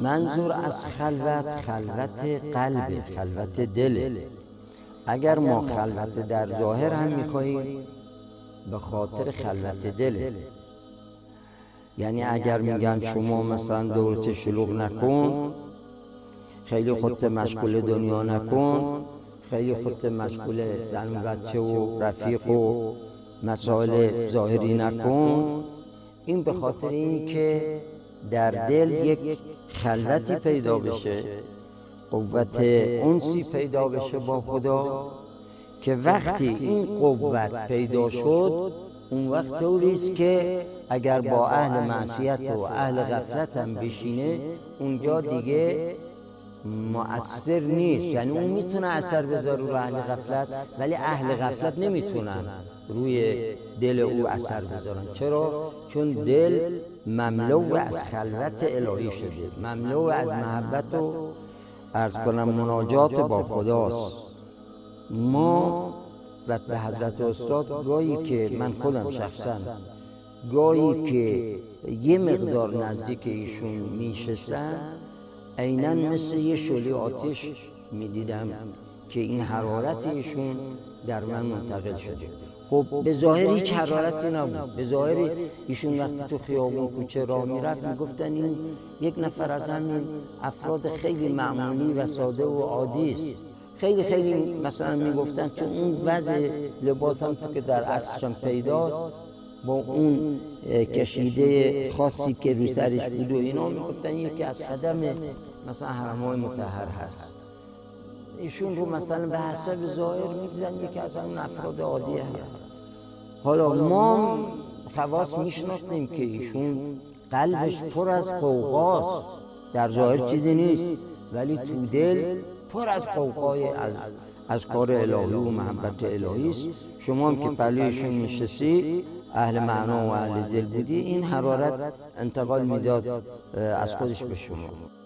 منظور از خلوت، خلوت قلب، خلوت دل. اگر ما خلوت در ظاهر هم میخواییم به خاطر خلوت دل. یعنی اگر میگن شما مثلا دورت شلوغ نکن، خیلی خودت مشغول دنیا نکن، خیلی خودت مشغول زن و بچه و رفیق و مسائل ظاهری نکن، این به خاطر این که در دل یک خلوتی پیدا بشه، قوت انسی پیدا بشه با خدا، که وقتی این قوت پیدا شد اون وقت طوریست که اگر با اهل معصیت و اهل غفلت هم بشینه اونجا دیگه مؤثر نیست. یعنی اون میتونه اثر بذاره رو اهل غفلت، ولی اهل غفلت نمیتونن روی دل او اثر بذارن. چرا؟ چون دل مملو از خلوت الهی شده، مملو از محبت و عرض کنم مناجات با خداست. ما و به حضرت استاد گاهی که من خودم شخصا گاهی که یه مقدار نزدیک ایشون میشستم، عیناً مثل یه شعله آتش میدیدم که این حرارت ایشون در من منتقل شده. خب به ظاهر هیچ حرارتی نبود. به ظاهر ایشون وقتی تو خیابون کوچه راه میرفت میگفتن این یک نفر از همین افراد خیلی معمولی و ساده و عادی است. خیلی خیلی مثلا میگفتن چون اون وضع لباس هم که در عکسشان پیداست با اون کشیده خاصی که رو سرش بود و اینا، میگفتن یکی از خدم مثلا حرم‌های مطهر هست. ایشون رو مثلا به حسب ظاهر میدیدن یکی از اون افراد عادی هست. حالا ما خواص میشناختیم که ایشون قلبش پر از قوقاست، در ظاهر چیزی نیست ولی تو دل پر از قوقای از کار الهی و محبت الهی است. شما هم که پلویشون نشستی اهل معنا و اهل دل بودی، این حرارت انتقال میداد از خودش به شما.